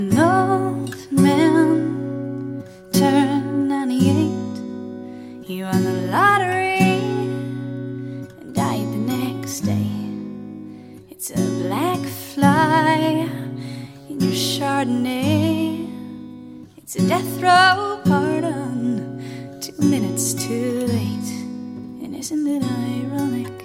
An old man turned 98. He won the lottery and died the next day. It's a black fly in your Chardonnay. It's a death row pardon, 2 minutes too late. And isn't it ironic?